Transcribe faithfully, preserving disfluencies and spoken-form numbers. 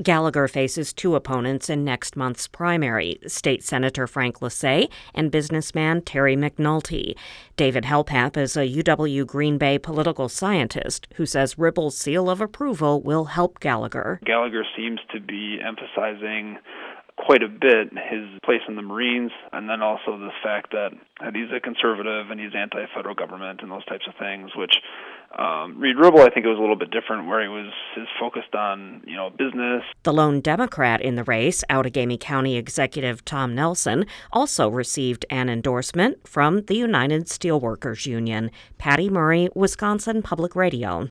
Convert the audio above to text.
Gallagher faces two opponents in next month's primary, State Senator Frank Lassay and businessman Terry McNulty. David Helpap is a U W Green Bay political scientist who says Ribble's seal of approval will help Gallagher. Gallagher seems to be emphasizing quite a bit his place in the Marines, and then also the fact that, that he's a conservative and he's anti-federal government and those types of things, which um, Reed Ribble, I think it was a little bit different, where he was is focused on, you know, business. The lone Democrat in the race, Outagamie County Executive Tom Nelson, also received an endorsement from the United Steelworkers Union. Patty Murray, Wisconsin Public Radio.